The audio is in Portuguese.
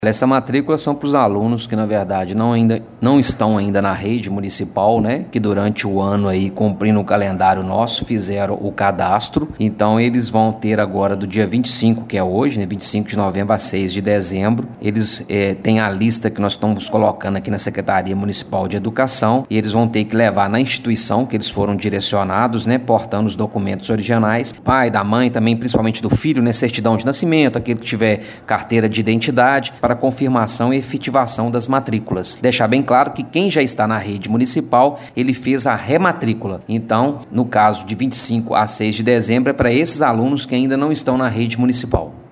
Essa matrícula são para os alunos que, na verdade, não estão ainda na rede municipal, né? Que durante o ano aí, cumprindo o calendário nosso, fizeram o cadastro. Então, eles vão ter agora do dia 25, que é hoje, né? 25 de novembro a 6 de dezembro. Eles têm a lista que nós estamos colocando aqui na Secretaria Municipal de Educação e eles vão ter que levar na instituição que eles foram direcionados, né? Portando os documentos originais, pai, da mãe, também principalmente do filho, né? Certidão de nascimento, aquele que tiver carteira de identidade, para confirmação e efetivação das matrículas. Deixar bem claro que quem já está na rede municipal, ele fez a rematrícula. Então, no caso de 25 a 6 de dezembro, é para esses alunos que ainda não estão na rede municipal.